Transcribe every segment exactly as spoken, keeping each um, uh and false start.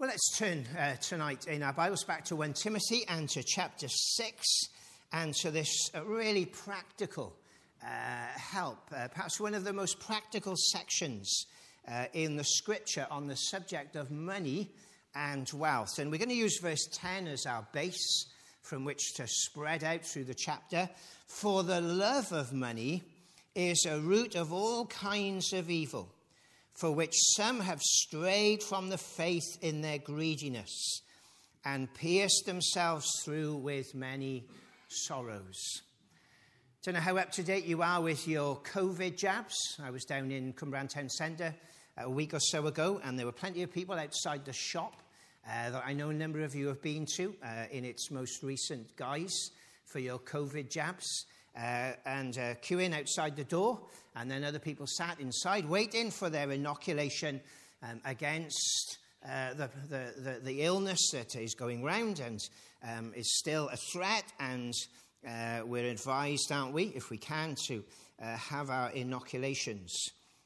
Well, let's turn uh, tonight in our Bibles back to First Timothy and to chapter six and to this uh, really practical uh, help, uh, perhaps one of the most practical sections uh, in the scripture on the subject of money and wealth. And we're going to use verse ten as our base from which to spread out through the chapter. For the love of money is a root of all kinds of evil, for which some have strayed from the faith in their greediness and pierced themselves through with many sorrows. Don't know how up to date you are with your COVID jabs. I was down in Cumbrian Town Centre a week or so ago, and there were plenty of people outside the shop uh, that I know a number of you have been to uh, in its most recent guise for your COVID jabs. Uh, and uh, queuing outside the door, and then other people sat inside waiting for their inoculation um, against uh, the, the, the, the illness that is going round and um, is still a threat. And uh, we're advised, aren't we, if we can, to uh, have our inoculations.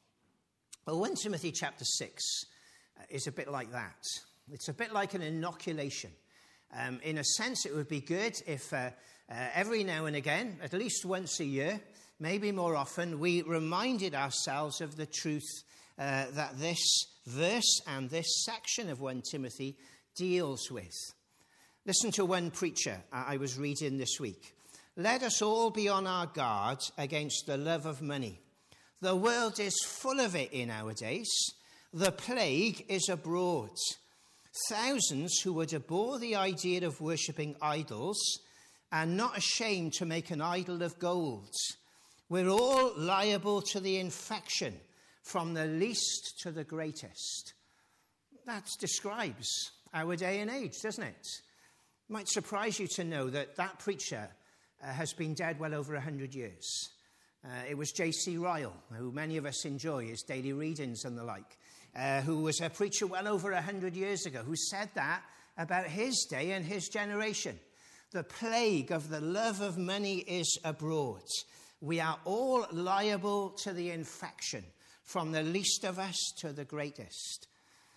Well, First Timothy chapter six uh, is a bit like that. It's a bit like an inoculation. Um, in a sense, it would be good if uh, uh, every now and again, at least once a year, maybe more often, we reminded ourselves of the truth uh, that this verse and this section of First Timothy deals with. Listen to one preacher I was reading this week. Let us all be on our guard against the love of money. The world is full of it in our days. The plague is abroad. Thousands who would abhor the idea of worshipping idols are not ashamed to make an idol of gold. We're all liable to the infection, from the least to the greatest. That describes our day and age, doesn't it? It might surprise you to know that that preacher uh, has been dead well over one hundred years. Uh, it was J C Ryle, who many of us enjoy his daily readings and the like. Uh, who was a preacher well over one hundred years ago, who said that about his day and his generation. The plague of the love of money is abroad. We are all liable to the infection, from the least of us to the greatest.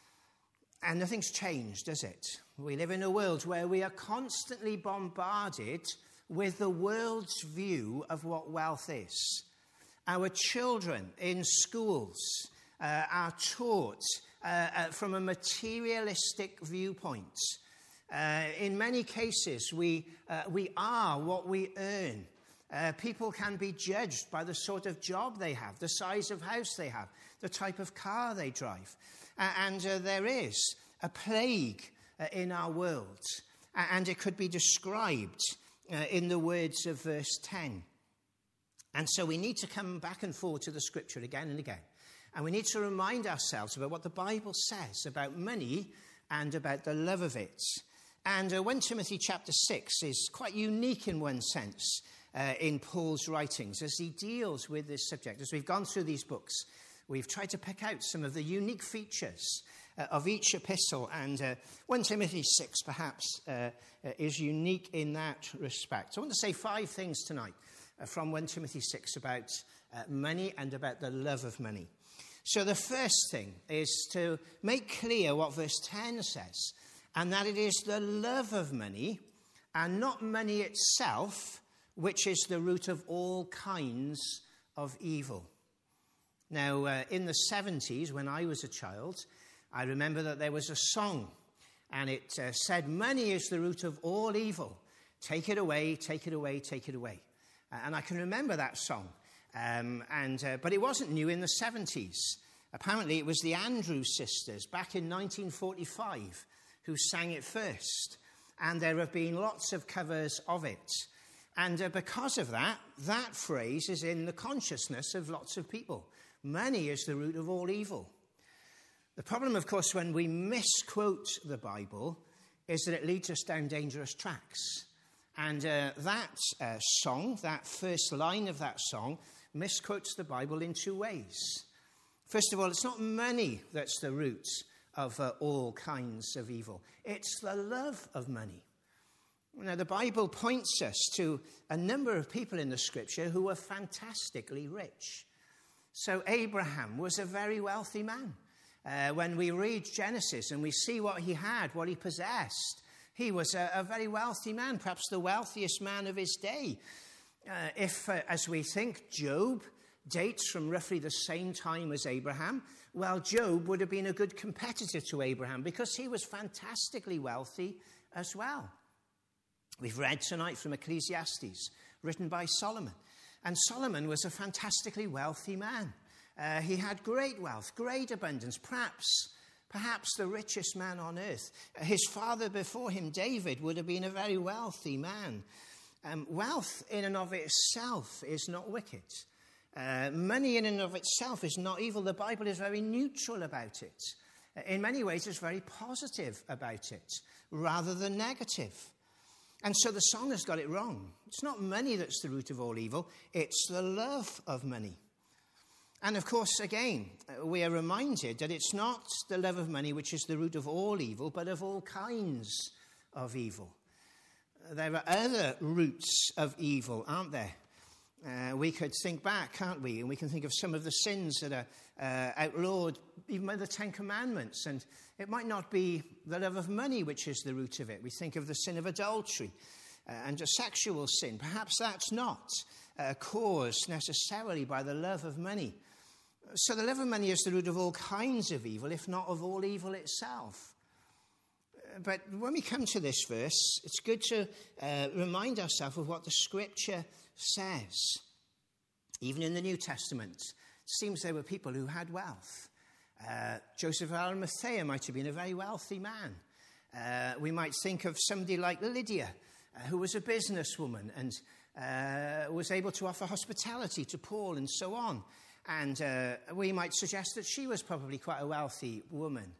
And nothing's changed, does it? We live in a world where we are constantly bombarded with the world's view of what wealth is. Our children in schools Uh, are taught uh, uh, from a materialistic viewpoint. Uh, in many cases, we, uh, we are what we earn. Uh, people can be judged by the sort of job they have, the size of house they have, the type of car they drive. Uh, and uh, there is a plague uh, in our world, uh, and it could be described uh, in the words of verse ten. And so we need to come back and forth to the scripture again and again. And we need to remind ourselves about what the Bible says about money and about the love of it. And uh, First Timothy chapter six is quite unique in one sense uh, in Paul's writings as he deals with this subject. As we've gone through these books, we've tried to pick out some of the unique features uh, of each epistle. And uh, First Timothy six perhaps uh, uh, is unique in that respect. I want to say five things tonight uh, from First Timothy six about uh, money and about the love of money. So the first thing is to make clear what verse ten says, and that it is the love of money and not money itself which is the root of all kinds of evil. Now, uh, in the seventies, when I was a child, I remember that there was a song, and it uh, said, money is the root of all evil. Take it away, take it away, take it away. Uh, and I can remember that song. Um, and uh, but it wasn't new in the seventies. Apparently it was the Andrews Sisters back in nineteen forty-five who sang it first. And there have been lots of covers of it. And uh, because of that, that phrase is in the consciousness of lots of people. Money is the root of all evil. The problem, of course, when we misquote the Bible is that it leads us down dangerous tracks. And uh, that uh, song, that first line of that song, misquotes the Bible in two ways. First of all, it's not money that's the root of uh, all kinds of evil. It's the love of money. Now, the Bible points us to a number of people in the Scripture who were fantastically rich. So Abraham was a very wealthy man. Uh, when we read Genesis and we see what he had, what he possessed, he was a, a very wealthy man, perhaps the wealthiest man of his day. Uh, if, uh, as we think, Job dates from roughly the same time as Abraham, well, Job would have been a good competitor to Abraham because he was fantastically wealthy as well. We've read tonight from Ecclesiastes, written by Solomon. And Solomon was a fantastically wealthy man. Uh, he had great wealth, great abundance, perhaps, perhaps the richest man on earth. His father before him, David, would have been a very wealthy man. Um, wealth in and of itself is not wicked. Uh, money in and of itself is not evil. The Bible is very neutral about it. In many ways, it's very positive about it, rather than negative. And so the psalmist got it wrong. It's not money that's the root of all evil. It's the love of money. And of course, again, we are reminded that it's not the love of money which is the root of all evil, but of all kinds of evil. There are other roots of evil, aren't there? Uh, we could think back, can't we? And we can think of some of the sins that are uh, outlawed, even by the Ten Commandments. And it might not be the love of money which is the root of it. We think of the sin of adultery uh, and a sexual sin. Perhaps that's not uh, caused necessarily by the love of money. So the love of money is the root of all kinds of evil, if not of all evil itself. But when we come to this verse, it's good to uh, remind ourselves of what the Scripture says. Even in the New Testament, it seems there were people who had wealth. Uh, Joseph of Arimathea might have been a very wealthy man. Uh, we might think of somebody like Lydia, uh, who was a businesswoman and uh, was able to offer hospitality to Paul and so on. And uh, we might suggest that she was probably quite a wealthy woman.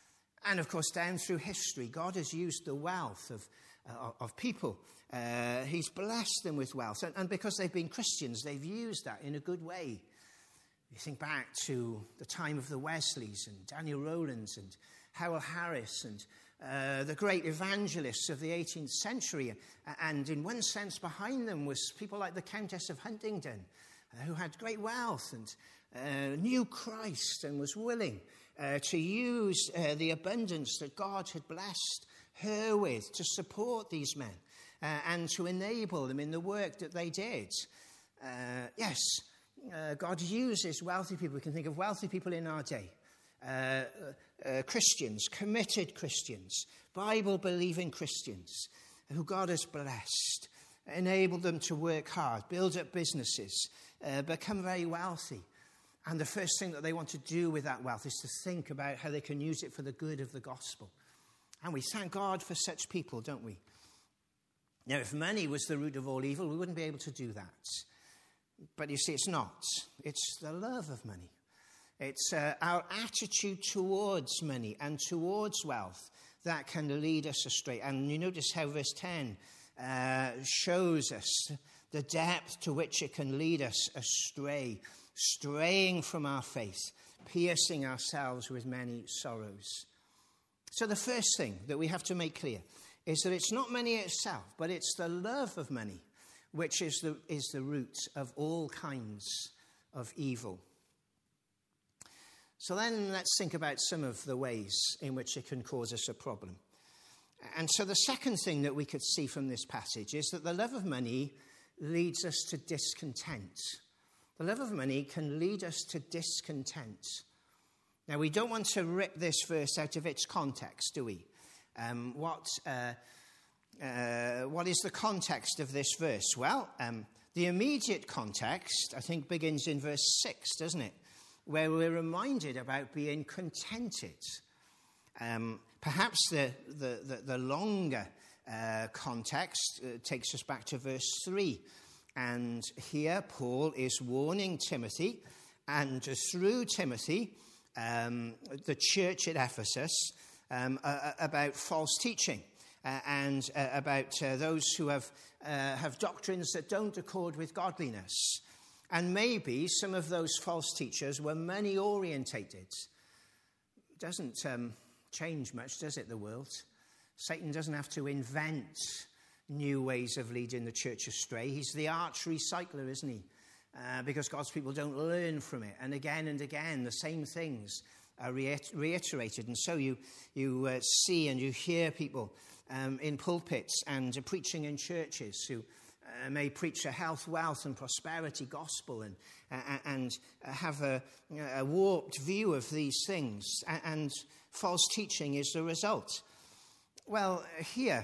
And of course, down through history, God has used the wealth of, uh, of people. Uh, he's blessed them with wealth. And, and because they've been Christians, they've used that in a good way. You think back to the time of the Wesleys and Daniel Rowlands and Howell Harris and uh, the great evangelists of the eighteenth century. And in one sense, behind them was people like the Countess of Huntingdon, uh, who had great wealth and uh, knew Christ and was willing uh, to use uh, the abundance that God had blessed her with to support these men uh, and to enable them in the work that they did. Uh, yes, uh, God uses wealthy people. We can think of wealthy people in our day. Uh, uh, Christians, committed Christians, Bible-believing Christians who God has blessed, enabled them to work hard, build up businesses, uh, become very wealthy. And the first thing that they want to do with that wealth is to think about how they can use it for the good of the gospel. And we thank God for such people, don't we? Now, if money was the root of all evil, we wouldn't be able to do that. But you see, it's not. It's the love of money. It's uh, our attitude towards money and towards wealth that can lead us astray. And you notice how verse ten uh, shows us the depth to which it can lead us astray, straying from our faith, piercing ourselves with many sorrows. So the first thing that we have to make clear is that it's not money itself, but it's the love of money, which is the, is the root of all kinds of evil. So then let's think about some of the ways in which it can cause us a problem. And so the second thing that we could see from this passage is that the love of money leads us to discontent. The love of money can lead us to discontent. Now, we don't want to rip this verse out of its context, do we? Um, what, uh, uh, what is the context of this verse? Well, um, the immediate context, I think, begins in verse six, doesn't it? Where we're reminded about being contented. Um, perhaps the, the, the, the longer uh, context uh, takes us back to verse three. And here Paul is warning Timothy, and through Timothy, um, the church at Ephesus, um, uh, about false teaching uh, and uh, about uh, those who have, uh, have doctrines that don't accord with godliness. And maybe some of those false teachers were money-orientated. It doesn't um, change much, does it, the world? Satan doesn't have to invent new ways of leading the church astray. He's the arch recycler, isn't he? Uh, because God's people don't learn from it. And again and again, the same things are reiter- reiterated. And so you, you uh, see and you hear people um, in pulpits and uh, preaching in churches who uh, may preach a health, wealth and prosperity gospel and, uh, and have a, a warped view of these things. And, and false teaching is the result. Well, here,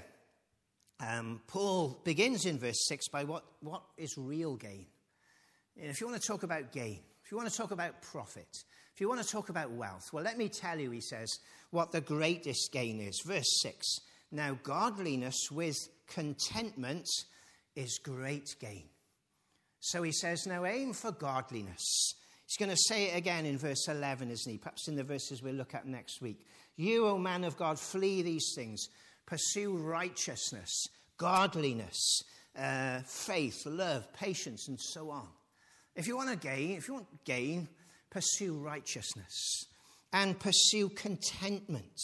um, Paul begins in verse six by what, what is real gain. And if you want to talk about gain, if you want to talk about profit, if you want to talk about wealth, well, let me tell you, he says, what the greatest gain is. Verse six, now godliness with contentment is great gain. So he says, now aim for godliness. He's going to say it again in verse eleven, isn't he? Perhaps in the verses we'll look at next week. You, O man of God, flee these things. Pursue righteousness, godliness, uh, faith, love, patience, and so on. If you want to gain, if you want gain, pursue righteousness and pursue contentment.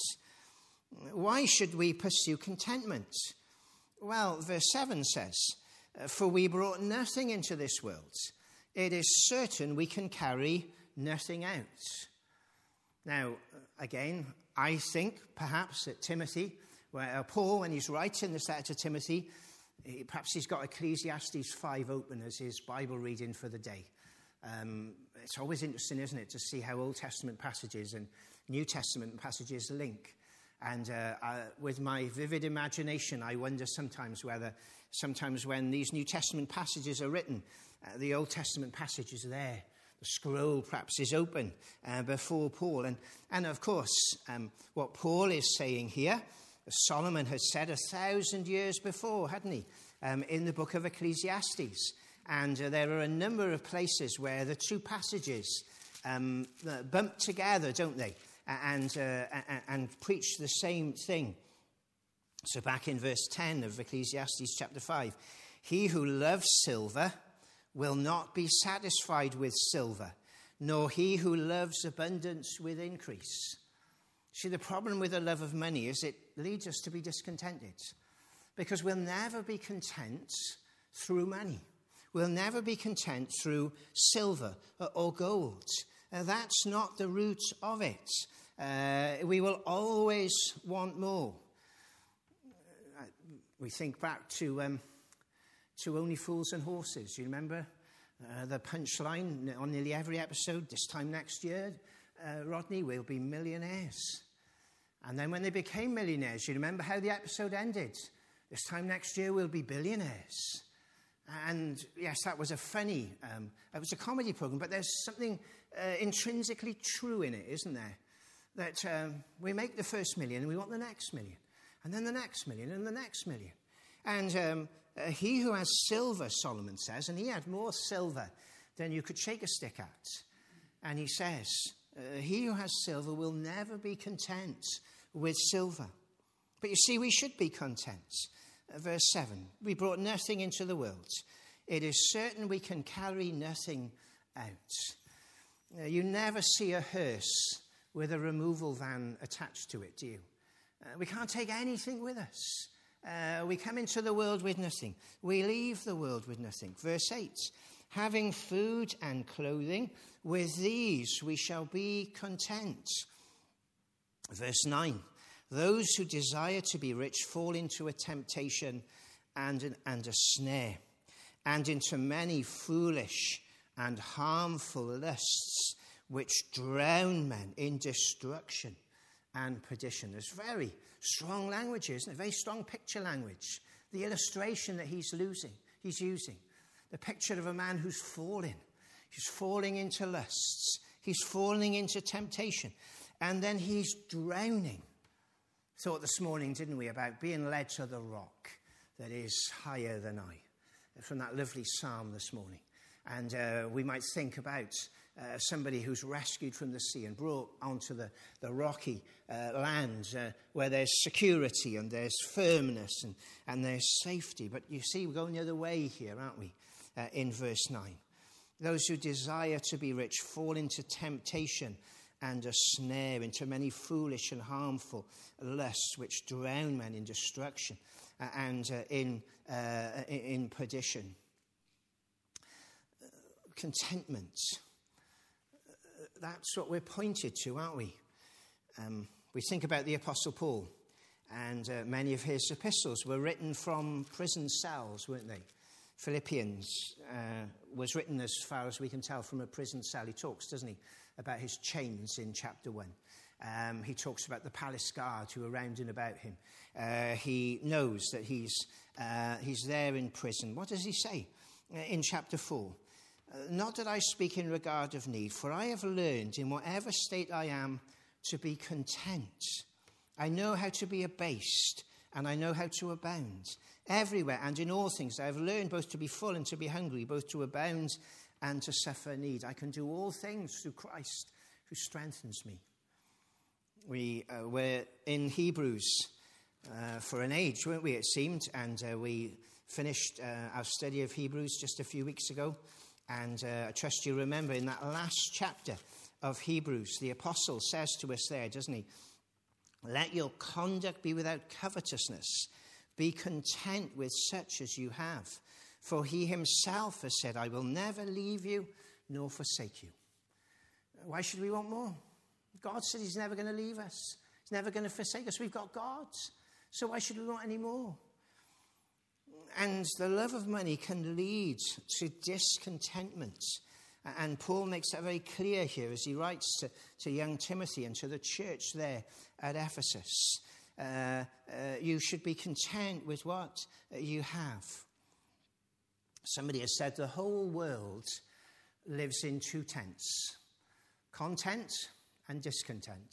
Why should we pursue contentment? Well, verse seven says, for we brought nothing into this world. It is certain we can carry nothing out. Now, again, I think perhaps that Timothy, where Paul, when he's writing this letter to Timothy, he, perhaps he's got Ecclesiastes five open as his Bible reading for the day. Um, it's always interesting, isn't it, to see how Old Testament passages and New Testament passages link. And uh, uh, with my vivid imagination, I wonder sometimes whether, sometimes when these New Testament passages are written, uh, the Old Testament passage is there. The scroll perhaps is open uh, before Paul. And, and of course, um, what Paul is saying here, Solomon has said a thousand years before, hadn't he, um, in the book of Ecclesiastes. And uh, there are a number of places where the two passages um, bump together, don't they, and, uh, and, and preach the same thing. So back in verse ten of Ecclesiastes chapter five, he who loves silver will not be satisfied with silver, nor he who loves abundance with increase. See, the problem with the love of money is it leads us to be discontented, because we'll never be content through money. We'll never be content through silver or gold. Uh, that's not the root of it. Uh, we will always want more. Uh, we think back to um, to Only Fools and Horses. You remember uh, the punchline on nearly every episode? This time next year, uh, Rodney, we'll be millionaires. And then when they became millionaires, you remember how the episode ended? This time next year, we'll be billionaires. And yes, that was a funny, um, it was a comedy program, but there's something uh, intrinsically true in it, isn't there? That um, we make the first million and we want the next million, and then the next million and the next million. And um, uh, he who has silver, Solomon says, and he had more silver than you could shake a stick at. And he says, uh, he who has silver will never be content with silver. But you see, we should be content. Verse seven, we brought nothing into the world. It is certain we can carry nothing out. Uh, you never see a hearse with a removal van attached to it, do you? Uh, we can't take anything with us. Uh, we come into the world with nothing. We leave the world with nothing. Verse eight, having food and clothing, with these we shall be content. Verse nine, those who desire to be rich fall into a temptation and, an, and a snare, and into many foolish and harmful lusts, which drown men in destruction and perdition. There's very strong language, isn't it? Very strong picture language. The illustration that he's losing, he's using. The picture of a man who's falling. He's falling into lusts. He's falling into temptation. And then he's drowning. Thought this morning, didn't we, about being led to the rock that is higher than I, from that lovely psalm this morning. And uh, we might think about uh, somebody who's rescued from the sea and brought onto the, the rocky uh, land uh, where there's security and there's firmness and, and there's safety. But you see, we're going the other way here, aren't we, uh, in verse nine. Those who desire to be rich fall into temptation and a snare, into many foolish and harmful lusts which drown men in destruction uh, and uh, in, uh, in perdition. Uh, contentment. Uh, that's what we're pointed to, aren't we? Um, we think about the Apostle Paul, and uh, many of his epistles were written from prison cells, weren't they? Philippians uh, was written, as far as we can tell, from a prison cell. He talks, doesn't he, about his chains in chapter one. Um, he talks about the palace guard who are round and about him. Uh, he knows that he's, uh, he's there in prison. What does he say uh, in chapter four? Uh, Not that I speak in regard of need, for I have learned in whatever state I am to be content. I know how to be abased, and I know how to abound. Everywhere and in all things I have learned both to be full and to be hungry, both to abound and to suffer need. I can do all things through Christ who strengthens me. We uh, were in Hebrews uh, for an age, weren't we, it seemed, and uh, we finished uh, our study of Hebrews just a few weeks ago. And uh, I trust you remember in that last chapter of Hebrews, the apostle says to us there, doesn't he? Let your conduct be without covetousness. Be content with such as you have. For he himself has said, I will never leave you nor forsake you. Why should we want more? God said he's never going to leave us. He's never going to forsake us. We've got God. So why should we want any more? And the love of money can lead to discontentment. And Paul makes that very clear here as he writes to, to young Timothy and to the church there at Ephesus. Uh, uh, you should be content with what you have. Somebody has said the whole world lives in two tents: content and discontent.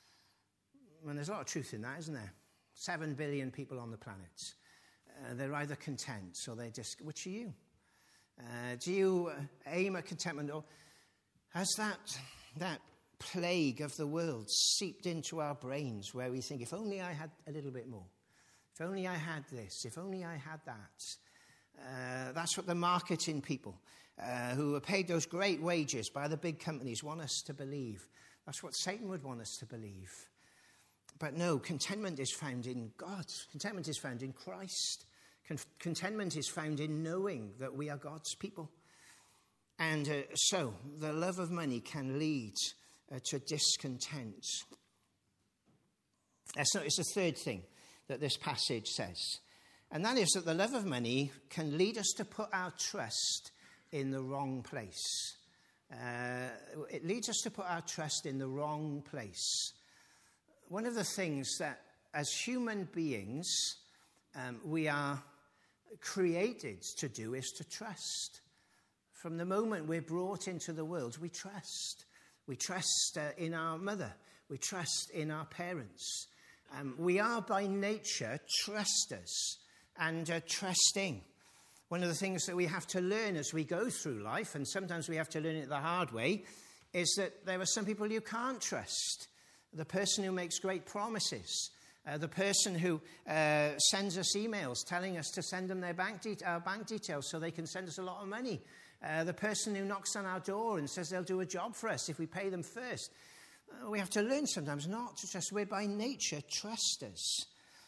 And there's a lot of truth in that, isn't there? Seven billion people on the planet. Uh, they're either content or they're dis- Which are you? Uh, do you uh, aim at contentment, or has that that plague of the world seeped into our brains where we think, if only I had a little bit more, if only I had this, if only I had that? Uh, that's what the marketing people uh, who are paid those great wages by the big companies want us to believe. That's what Satan would want us to believe. But no, contentment is found in God. Contentment is found in Christ. Contentment is found in knowing that we are God's people. And uh, so the love of money can lead uh, to discontent. That's not, it's the third thing that this passage says. And that is that the love of money can lead us to put our trust in the wrong place. Uh, it leads us to put our trust in the wrong place. One of the things that as human beings um, we are created to do is to trust. From the moment we're brought into the world, we trust. We trust uh, in our mother. We trust in our parents. Um, we are by nature trusters and uh, trusting. One of the things that we have to learn as we go through life, and sometimes we have to learn it the hard way, is that there are some people you can't trust. The person who makes great promises, Uh, the person who uh, sends us emails telling us to send them their bank, de- our bank details so they can send us a lot of money. Uh, the person who knocks on our door and says they'll do a job for us if we pay them first. Uh, we have to learn sometimes not to trust. We're by nature trusters.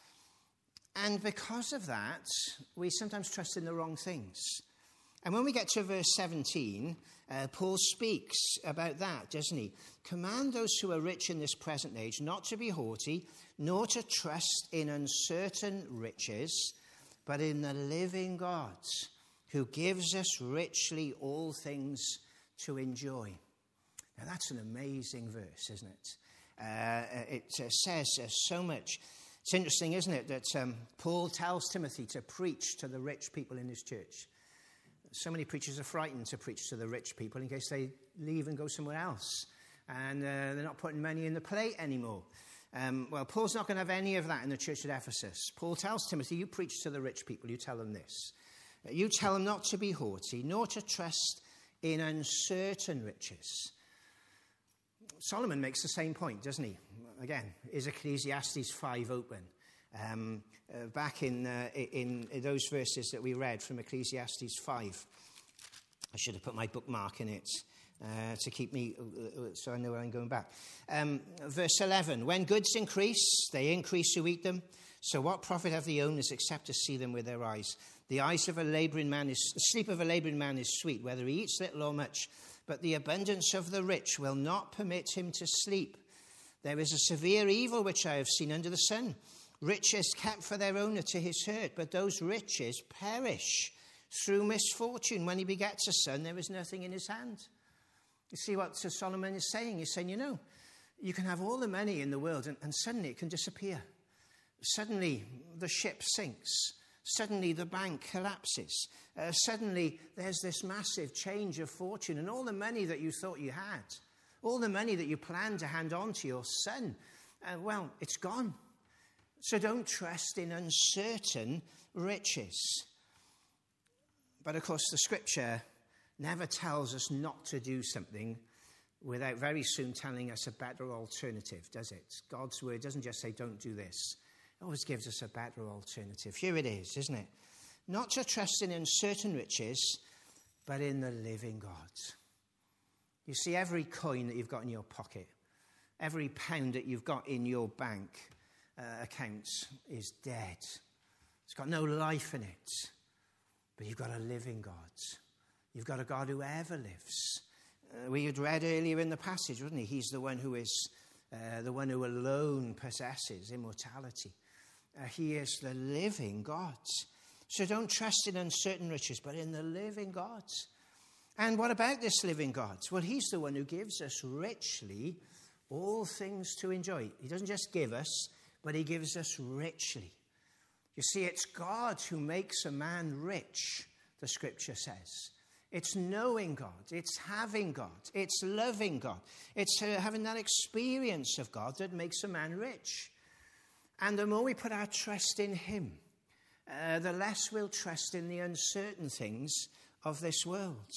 And because of that, we sometimes trust in the wrong things. And when we get to verse seventeen, uh, Paul speaks about that, doesn't he? Command those who are rich in this present age not to be haughty, nor to trust in uncertain riches, but in the living God, who gives us richly all things to enjoy. Now that's an amazing verse, isn't it? Uh, it uh, says uh, so much. It's interesting, isn't it, that um, Paul tells Timothy to preach to the rich people in his church. So many preachers are frightened to preach to the rich people in case they leave and go somewhere else. And uh, they're not putting money in the plate anymore. Um, well, Paul's not going to have any of that in the church at Ephesus. Paul tells Timothy, you preach to the rich people, you tell them this. You tell them not to be haughty, nor to trust in uncertain riches. Solomon makes the same point, doesn't he? Again, is Ecclesiastes five open? Um, uh, back in, uh, in in those verses that we read from Ecclesiastes five. I should have put my bookmark in it uh, to keep me, uh, so I know where I'm going back. Um, verse eleven, when goods increase, they increase who eat them. So what profit have the owners except to see them with their eyes? The eyes of a labouring man is, the sleep of a labouring man is sweet, whether he eats little or much. but the abundance of the rich will not permit him to sleep. There is a severe evil which I have seen under the sun. Riches kept for their owner to his hurt, but those riches perish through misfortune. When he begets a son, there is nothing in his hand. You see what Sir Solomon is saying? He's saying, you know, you can have all the money in the world and, and suddenly it can disappear. Suddenly the ship sinks. Suddenly the bank collapses. Uh, suddenly there's this massive change of fortune, and all the money that you thought you had, all the money that you planned to hand on to your son, uh, well, it's gone. So don't trust in uncertain riches. But of course, the scripture never tells us not to do something without very soon telling us a better alternative, does it? God's word doesn't just say, don't do this. It always gives us a better alternative. Here it is, isn't it? Not to trust in uncertain riches, but in the living God. You see, every coin that you've got in your pocket, every pound that you've got in your bank uh, account is dead. It's got no life in it. But you've got a living God. You've got a God who ever lives. Uh, we had read earlier in the passage, wasn't he? He's the one who is uh, the one who alone possesses immortality. Uh, he is the living God. So don't trust in uncertain riches, but in the living God. And what about this living God? Well, he's the one who gives us richly all things to enjoy. He doesn't just give us, but he gives us richly. You see, it's God who makes a man rich, the scripture says. It's knowing God. It's having God. It's loving God. It's uh, having that experience of God that makes a man rich. And the more we put our trust in him, uh, the less we'll trust in the uncertain things of this world.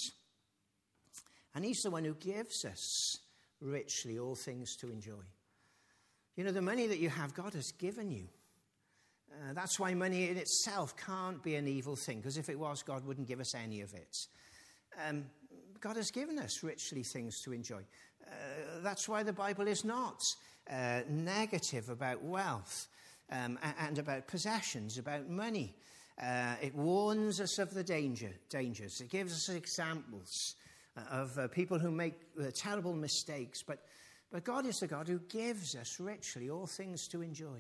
And he's the one who gives us richly all things to enjoy. You know, the money that you have, God has given you. Uh, that's why money in itself can't be an evil thing, because if it was, God wouldn't give us any of it. Um, God has given us richly things to enjoy. Uh, that's why the Bible is not uh, negative about wealth um, and about possessions, about money. Uh, it warns us of the danger, dangers. It gives us examples of uh, people who make uh, terrible mistakes. But, but God is the God who gives us richly all things to enjoy.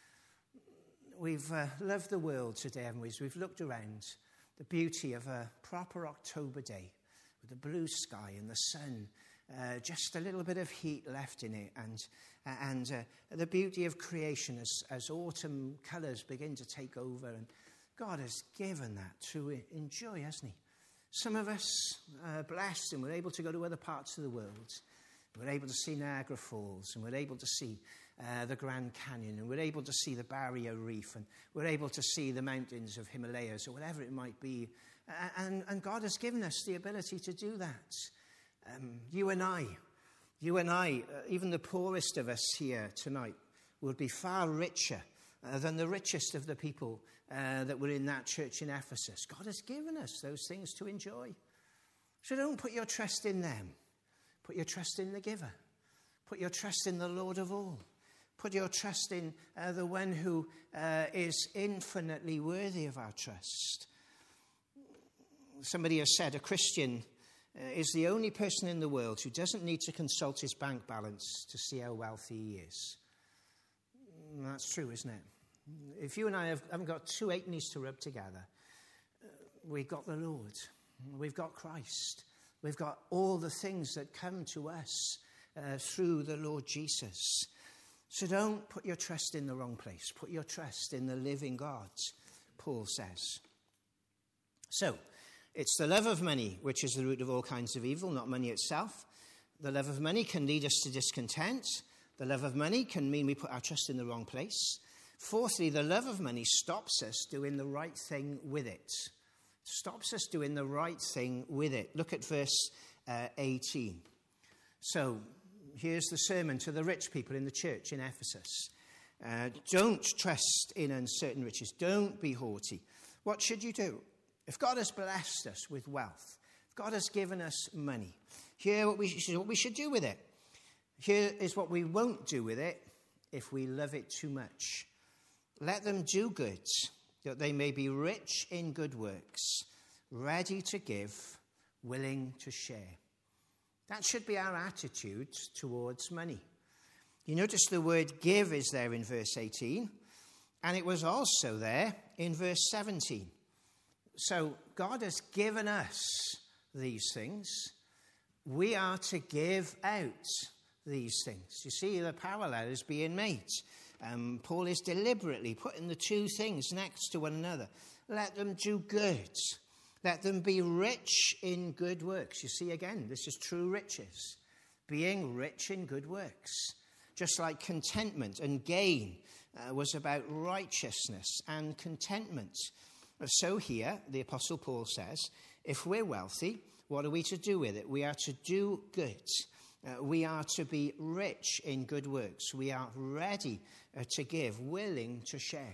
We've uh, loved the world today, haven't we? We've looked around. The beauty of a proper October day with the blue sky and the sun, uh, just a little bit of heat left in it, and uh, and uh, the beauty of creation as, as autumn colours begin to take over. And God has given that to enjoy, hasn't he? Some of us are blessed and we're able to go to other parts of the world. We're able to see Niagara Falls, and we're able to see uh, the Grand Canyon, and we're able to see the Barrier Reef, and we're able to see the mountains of Himalayas, or whatever it might be. Uh, and, and God has given us the ability to do that. Um, you and I, you and I, uh, even the poorest of us here tonight, will be far richer uh, than the richest of the people uh, that were in that church in Ephesus. God has given us those things to enjoy. So don't put your trust in them. Put your trust in the giver. Put your trust in the Lord of all. Put your trust in uh, the one who uh, is infinitely worthy of our trust. Somebody has said a Christian uh, is the only person in the world who doesn't need to consult his bank balance to see how wealthy he is. And that's true, isn't it? If you and I have, haven't got two halfpennies to rub together, uh, we've got the Lord. We've got Christ. We've got all the things that come to us uh, through the Lord Jesus. So don't put your trust in the wrong place. Put your trust in the living God, Paul says. So, it's the love of money which is the root of all kinds of evil, not money itself. The love of money can lead us to discontent. The love of money can mean we put our trust in the wrong place. Fourthly, the love of money stops us doing the right thing with it. Stops us doing the right thing with it. Look at verse uh, eighteen. So, here's the sermon to the rich people in the church in Ephesus. Uh, don't trust in uncertain riches. Don't be haughty. What should you do? If God has blessed us with wealth, if God has given us money, here what we should, what we should do with it. Here is what we won't do with it if we love it too much. Let them do good, that they may be rich in good works, ready to give, willing to share. That should be our attitude towards money. You notice the word give is there in verse eighteen, and it was also there in verse seventeen. So God has given us these things. We are to give out these things. You see, the parallel is being made. Um, Paul is deliberately putting the two things next to one another. Let them do good. Let them be rich in good works. You see, again, this is true riches. Being rich in good works. Just like contentment and gain uh, was about righteousness and contentment. So here, the Apostle Paul says, if we're wealthy, what are we to do with it? We are to do good. Uh, we are to be rich in good works. We are ready uh, to give, willing to share.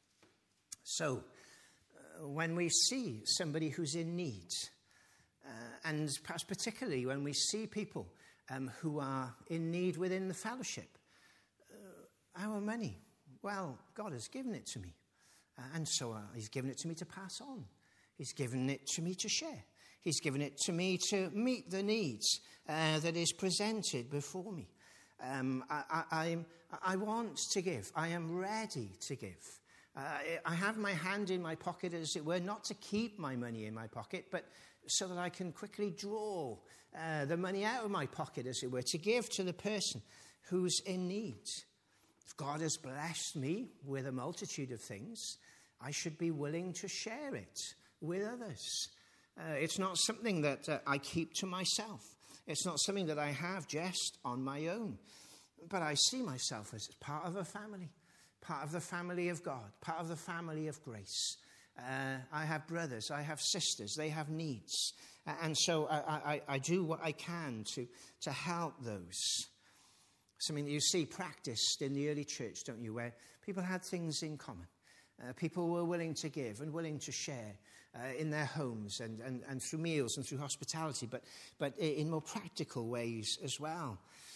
So, uh, when we see somebody who's in need, uh, and perhaps particularly when we see people um, who are in need within the fellowship, uh, our money, well, God has given it to me. Uh, and so uh, he's given it to me to pass on. He's given it to me to share. He's given it to me to meet the needs uh, that is presented before me. Um, I, I, I'm, I want to give. I am ready to give. Uh, I have my hand in my pocket, as it were, not to keep my money in my pocket, but so that I can quickly draw uh, the money out of my pocket, as it were, to give to the person who's in need. If God has blessed me with a multitude of things, I should be willing to share it with others. Uh, it's not something that uh, I keep to myself. It's not something that I have just on my own. But I see myself as part of a family, part of the family of God, part of the family of grace. Uh, I have brothers, I have sisters, they have needs. Uh, and so I, I, I do what I can to, to help those. Something that you see practiced in the early church, don't you, where people had things in common. Uh, people were willing to give and willing to share uh, in their homes and, and, and through meals and through hospitality, but, but in more practical ways as well.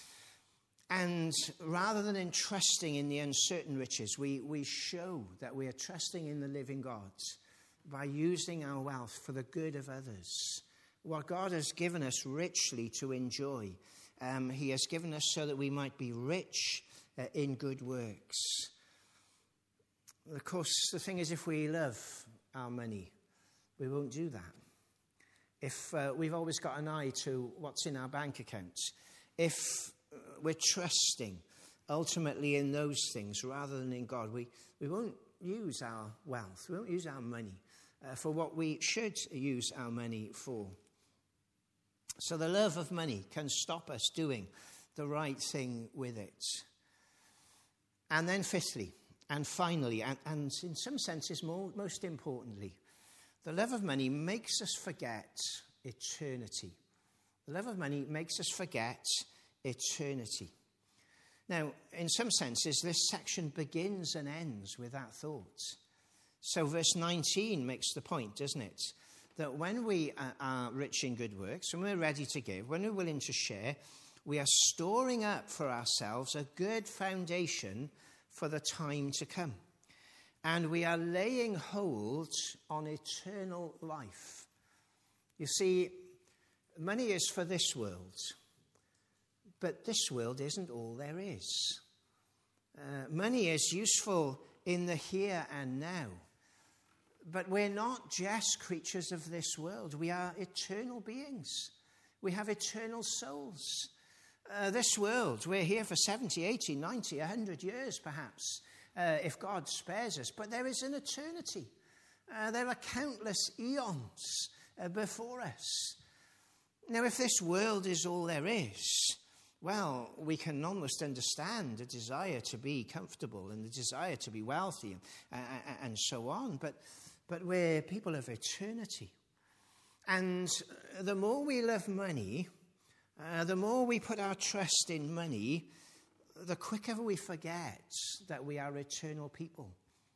And rather than entrusting in the uncertain riches, we, we show that we are trusting in the living God by using our wealth for the good of others. What God has given us richly to enjoy, um, he has given us so that we might be rich uh, in good works. Of course, the thing is, if we love our money, we won't do that. If uh, we've always got an eye to what's in our bank accounts, if uh, we're trusting ultimately in those things rather than in God, we, we won't use our wealth, we won't use our money uh, for what we should use our money for. So the love of money can stop us doing the right thing with it. And then fifthly, and finally, and, and in some senses more, most importantly, the love of money makes us forget eternity. The love of money makes us forget eternity. Now, in some senses, this section begins and ends with that thought. So verse nineteen makes the point, doesn't it? That when we are rich in good works, when we're ready to give, when we're willing to share, we are storing up for ourselves a good foundation for the time to come. And we are laying hold on eternal life. You see, money is for this world, but this world isn't all there is. Uh, money is useful in the here and now, but we're not just creatures of this world. We are eternal beings. We have eternal souls. Uh, this world, we're here for seventy, eighty, ninety, one hundred years perhaps, uh, if God spares us. But there is an eternity. Uh, there are countless eons uh, before us. Now, if this world is all there is, well, we can almost understand the desire to be comfortable and the desire to be wealthy and, uh, and so on. But, but we're people of eternity. And the more we love money, Uh, the more we put our trust in money, the quicker we forget that we are eternal people.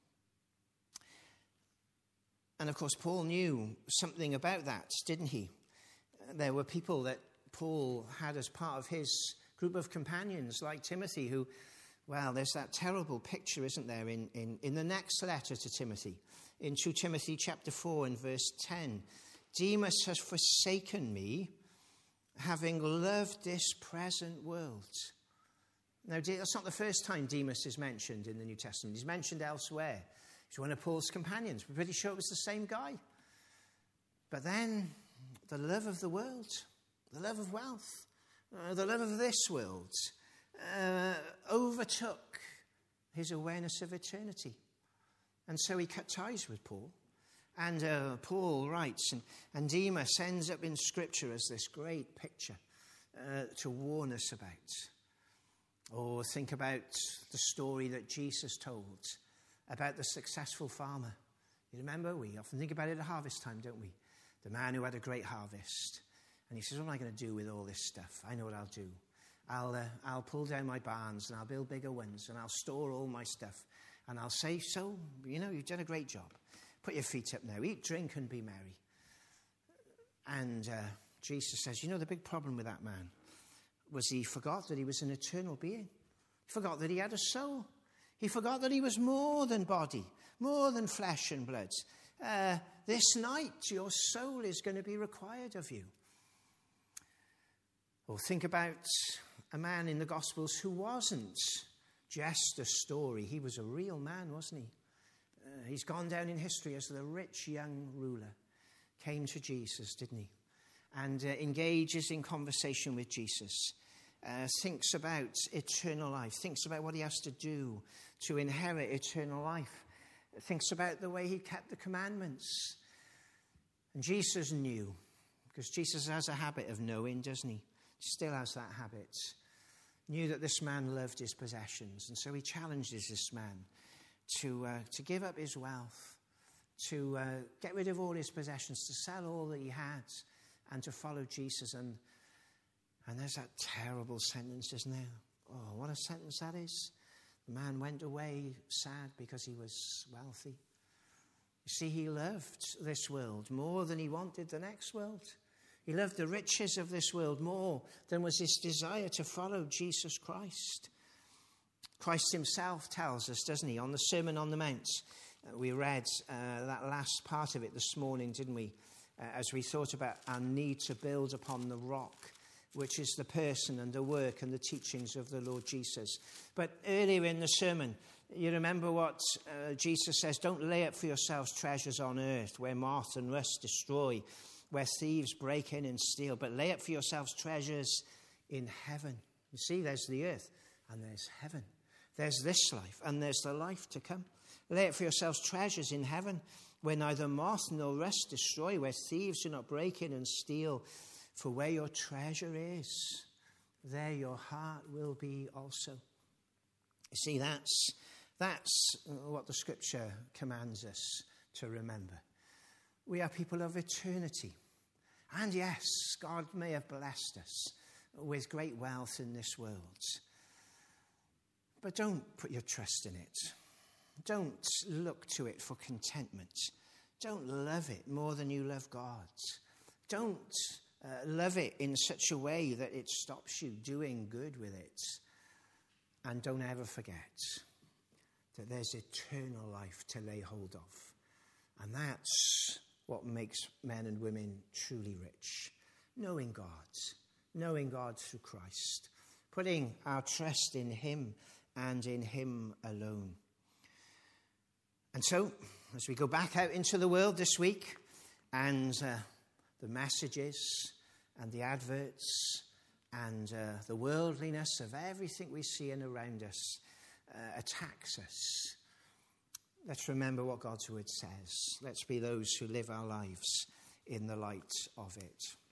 And of course, Paul knew something about that, didn't he? There were people that Paul had as part of his group of companions, like Timothy, who, well, there's that terrible picture, isn't there, in, in, in the next letter to Timothy, in Second Timothy chapter four and verse ten. Demas has forsaken me, having loved this present world. Now, that's not the first time Demas is mentioned in the New Testament. He's mentioned elsewhere. He's one of Paul's companions. We're pretty sure it was the same guy. But then the love of the world, the love of wealth, uh, the love of this world uh, overtook his awareness of eternity. And so he cut ties with Paul. And uh, Paul writes, and, and Demas ends up in Scripture as this great picture uh, to warn us about. Or think about the story that Jesus told about the successful farmer. You remember? We often think about it at harvest time, don't we? The man who had a great harvest. And he says, what am I going to do with all this stuff? I know what I'll do. I'll, uh, I'll pull down my barns and I'll build bigger ones and I'll store all my stuff. And I'll say, so, you know, you've done a great job. Put your feet up now. Eat, drink, and be merry. And uh, Jesus says, you know, the big problem with that man was he forgot that he was an eternal being. He forgot that he had a soul. He forgot that he was more than body, more than flesh and blood. Uh, this night, your soul is going to be required of you. Or think about a man in the Gospels who wasn't just a story. He was a real man, wasn't he? Uh, he's gone down in history as the rich young ruler. Came to Jesus, didn't he? And uh, engages in conversation with Jesus. Uh, thinks about eternal life. Thinks about what he has to do to inherit eternal life. Thinks about the way he kept the commandments. And Jesus knew. Because Jesus has a habit of knowing, doesn't he? Still has that habit. Knew that this man loved his possessions. And so he challenges this man to, uh, to give up his wealth. To uh, get rid of all his possessions. To sell all that he had. And to follow Jesus. And and there's that terrible sentence, isn't there? Oh, what a sentence that is. The man went away sad because he was wealthy. You see, he loved this world more than he wanted the next world. He loved the riches of this world more than was his desire to follow Jesus Christ. Christ himself tells us, doesn't he, on the Sermon on the Mount. Uh, we read uh, that last part of it this morning, didn't we? Uh, as we thought about our need to build upon the rock, which is the person and the work and the teachings of the Lord Jesus. But earlier in the sermon, you remember what uh, Jesus says, don't lay up for yourselves treasures on earth where moth and rust destroy, where thieves break in and steal, but lay up for yourselves treasures in heaven. You see, there's the earth and there's heaven. There's this life and there's the life to come. Lay up for yourselves treasures in heaven where neither moth nor rust destroy, where thieves do not break in and steal. For where your treasure is, there your heart will be also. You see, that's, that's what the Scripture commands us to remember. We are people of eternity. And yes, God may have blessed us with great wealth in this world. But don't put your trust in it. Don't look to it for contentment. Don't love it more than you love God. Don't uh, love it in such a way that it stops you doing good with it. And don't ever forget that there's eternal life to lay hold of. And that's what makes men and women truly rich. Knowing God. Knowing God through Christ. Putting our trust in him and in him alone. And so, as we go back out into the world this week, and uh, the messages and the adverts and uh, the worldliness of everything we see and around us uh, attacks us, let's remember what God's word says. Let's be those who live our lives in the light of it.